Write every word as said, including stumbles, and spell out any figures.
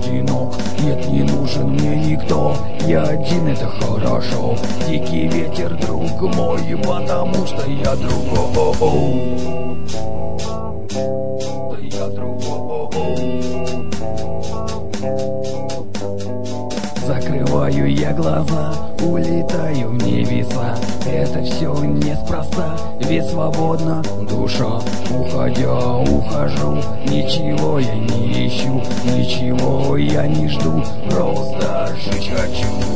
одинок. Нет, не нужен мне никто, я один, это хорошо. Дикий ветер, друг мой, потому что я другой. Я другой. Закрываю я глаза, улетаю в небеса. Это все неспроста, ведь свободна душа. Уходя, ухожу, ничего я не ищу, ничего я не жду, просто жить хочу.